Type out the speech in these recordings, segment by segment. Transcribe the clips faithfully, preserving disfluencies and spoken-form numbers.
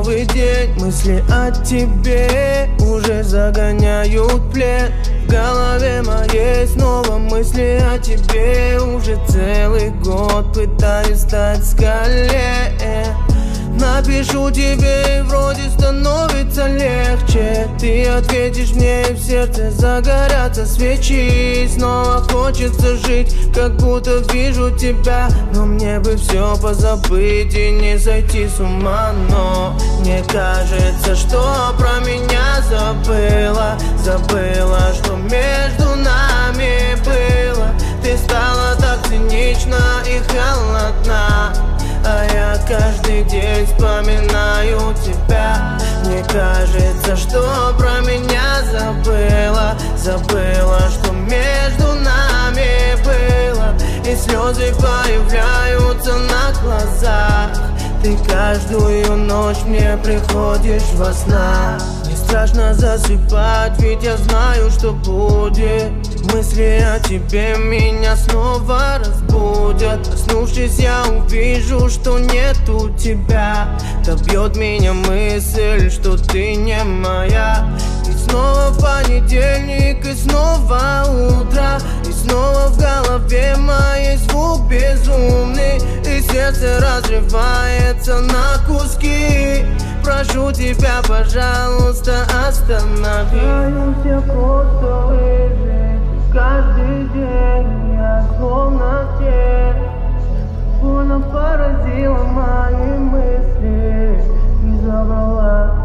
новый день. Мысли о тебе уже загоняют в плен. В голове моей снова мысли о тебе. Уже целый год пытаюсь стать с колен. Напишу тебе и вроде становится легче. Ты ответишь мне и в сердце загорятся свечи. Снова хочется жить, как будто вижу тебя. Но мне бы все позабыть и не сойти с ума. Но мне кажется, что про меня забыла. Забыла, что между нами было. Ты стала так цинична и холодна, а я каждый день вспоминаю тебя. Мне кажется, что про меня забыла. Забыла, что между нами было. И слезы появляются на глазах. Ты каждую ночь мне приходишь во снах. Не страшно засыпать, ведь я знаю, что будет. Мысли о тебе меня снова разбудят. Проснувшись, я увижу, что нету тебя. Добьет меня мысль, что ты не моя. И снова понедельник, и снова утро. И снова в голове моей звук безумный. И сердце разрывается на куски. Прошу тебя, пожалуйста, останови. Я просто выжить. Каждый день я словно тень. Больно поразила мои мысли и забрала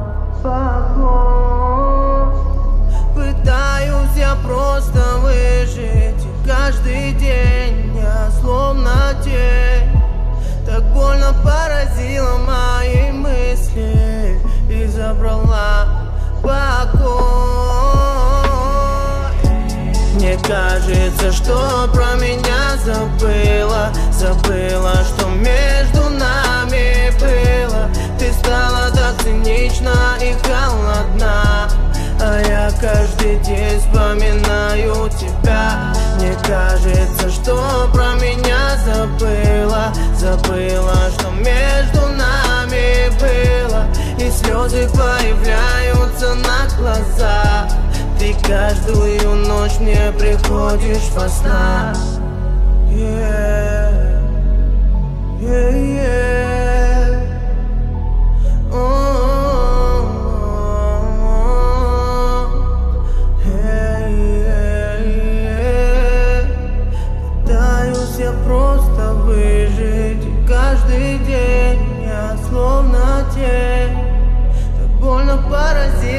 покой. Пытаюсь я просто выжить. И каждый день я словно тень. Так больно поразила мои мысли и забрала покой. Мне кажется, что про меня забыла. Забыла, что между нами было. Ты стала так цинична и холодна, а я каждый день вспоминаю тебя. Мне кажется, что про меня забыла. Забыла, что между нами было. И слезы появляются на глазах. Ты каждую ночь мне приходишь во снах. Yeah, yeah, yeah. Oh, yeah, yeah, yeah. Пытаюсь я просто выжить. И каждый день я словно тень. Так больно поразить.